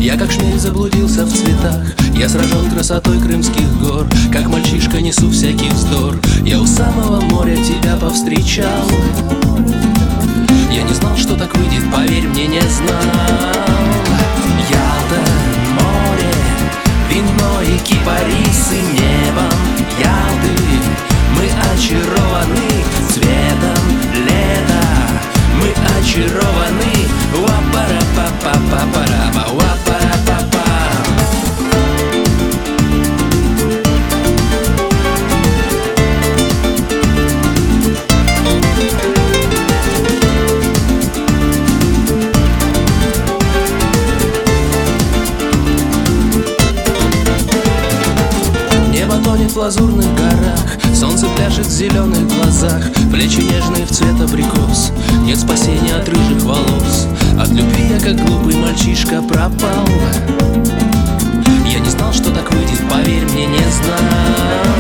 Я как шмель заблудился в цветах, я сражен красотой крымских гор. Как мальчишка несу всякий вздор, я у самого моря тебя повстречал. Я не знал, что так выйдет, поверь мне, не знал. Ялта, море, вино и кипарисы небом Ялты. Мы очарованы цветом лета, мы очарованы. Уа-пара-па-па-па-пара-па, уа-пара-па-па. Небо тонет в лазурных горах, солнце пляшет в зеленых глазах, плечи нежные в цвет абрикос. Нет спасения от рыжих волос. От любви я как глупый мальчишка пропал. Я не знал, что так выйдет, поверь мне, не знал.